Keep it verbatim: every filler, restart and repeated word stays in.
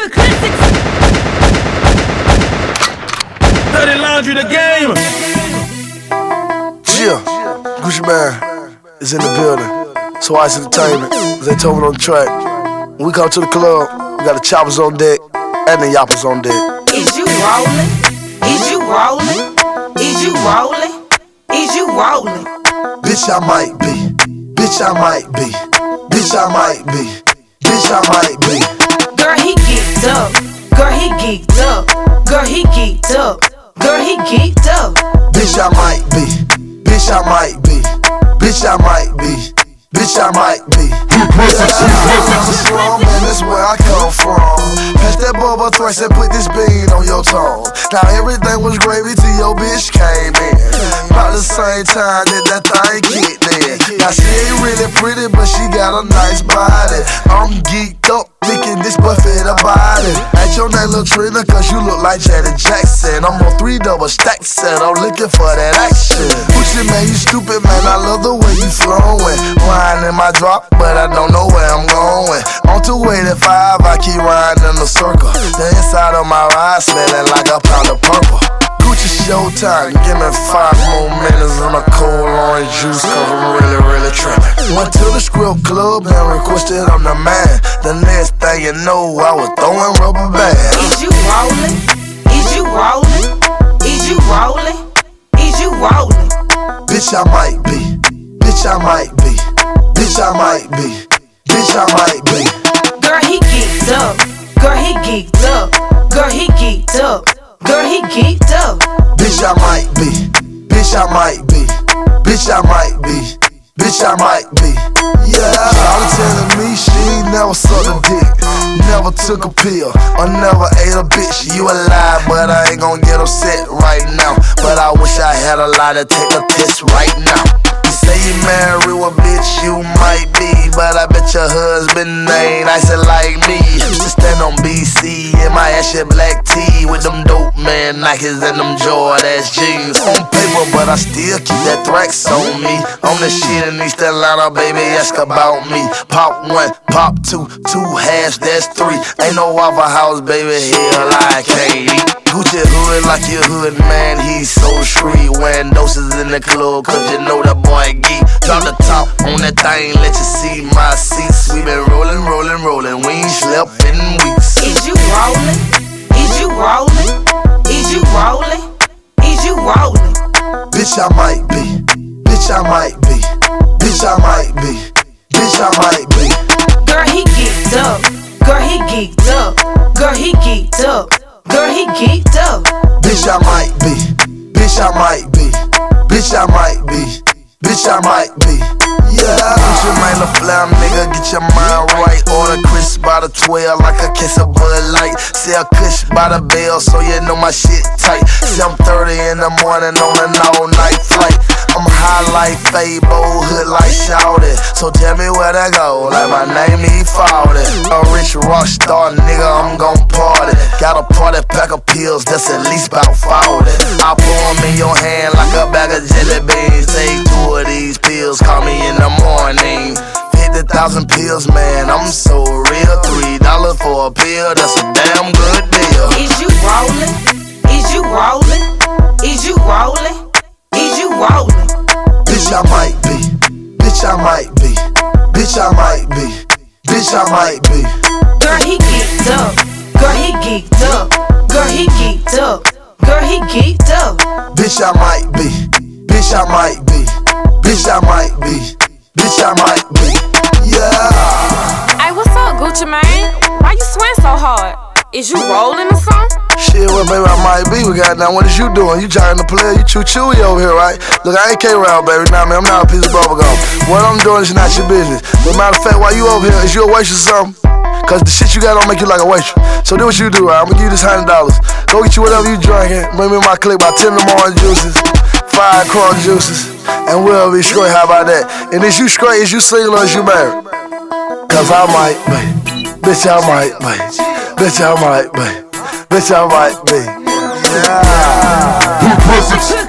the classics. Dirty Laundry, the game. Yeah, Gucci Mane is in the building. So Ice Entertainment, they told me on the track. When we come to the club, we got the choppers on deck and the yappers on deck. Is you rolling? Is you rolling? Is you rolling? Is you rolling? Bitch, I might be. Bitch, I might be. Bitch, I might be. Bitch, I might be. Girl, he geeked up. Girl, he geeked up. Girl, he geeked up. Girl, he geeked up. Bitch, I might be. Bitch, I might be. Bitch, I might be. Bitch, I might be. Slum, man, that's where I come from. Pass that bubble thrice and put this bean on your tongue. Now everything was gravy till your bitch came in. About the same time that that thing kicked in. Now she ain't really pretty, but she got a nice body. I'm geeked up, thinking this buffet about it. Ain't your name Lil Trina, cause you look like Janet Jackson. I'm on three double stacks and I'm looking for that action. Gucci man, you stupid man, I love the way you flowing. Riding in my drop, but I don't know where I'm going. On two eighty-five, I keep riding in a circle. The inside of my ride smelling like a pound of purple. Gucci showtime, give me five more minutes on a cold orange juice, cause I'm really, really tripping. Went to the script club and requested I'm the man. The next thing you know, I was throwing rubber bands. Is you rolling? Is you rolling? Is you rolling? Is you rolling? Bitch, I might be. Bitch, I might be. Bitch, I might be. Bitch, I might be. Girl, he geeked up. Girl, he geeked up. Girl, he geeked up. Girl, he geeked up. Bitch, I might be. Bitch, I might be. Bitch, I might be. Bitch, I might be. Yeah. Shawty telling me she ain't never sucked a dick, never took a pill, or never ate a bitch. You a lie, but I ain't gon' get upset right now. But I wish I had a lie to take a test right now. You say you married a bitch, you might be, but I bet your husband ain't nice like me. Used to stand on B C in my Ashy black tee with them dope man Nikes and them Jordache jeans. On paper, but I still keep that Thrax on me. On the shit in East Atlanta, baby, ask about me. Pop one, pop two, two halves, that's three. Ain't no Waffle House, baby, hell I can't eat. Gucci hood like your hood, man, he's so street. Wearing doses in the club, cause you know that boy geek. Drop the top on that thing, let you see my seats. We been rolling, rolling, rolling, we ain't slept in weeks. Is you rolling? Is you rolling? Is you rolling? Is you rolling? Bitch, I might be. Bitch, I might be. Bitch, I might be. Bitch, I might be. Girl, he geeked up. Girl, he geeked up. Girl, he geeked up. Girl, he geeked up. Bitch, I might be. Bitch, I might be. Bitch, I might be. Bitch, I might be. Yeah. Gucci Mane, a fly nigga, get your mind right. Order crisp by the twelve like a case of Bud Light. Sell kush by the bell, so you know my shit tight. seven thirty in the morning on an all night flight. I'm high like Fable, hood like Shawty. So tell me where to go, like my name E forty. A rich rock star nigga, I'm gon' party. Got a party pack of pills that's at least about forty. I pour them in your hand like a bag of jelly beans. Take two of these pills, call me in the morning. Fifty thousand pills, man, I'm so real. Three dollars for a pill, that's a damn good deal. Is you rolling? Is you rolling? Is you rolling? Is you rolling? Bitch, I might be. Bitch, I might be. Bitch, I might be. Bitch, I might be. Girl, he geeked up. Girl, he geeked up. Girl, he geeked up. Girl, he geeked up. Bitch, I might be. Bitch, I might be. Bitch, I might be. Bitch, I might be. Yeah. Hey, what's up, Gucci Mane? Why you sweat so hard? Is you rolling or something? Shit, well, baby, I might be. We got now. What is you doing? You trying to play? You choo-chooey over here, right? Look, I ain't K-Round, baby. Nah, man, I'm not a piece of bubble gum. What I'm doing is not your business. But matter of fact, while you over here, is you a waitress or something? Cause the shit you got don't make you like a waitress. So do what you do, right? I'm gonna give you this hundred dollars. Go get you whatever you drinking. Bring me my clique about ten of them orange juices, five corn juices, and we'll be straight. How about that? And is you straight? Is you single or is you married? Cause I might be. Bitch, I might be. Bitch, I might be. Bitch, I might be. Yeah.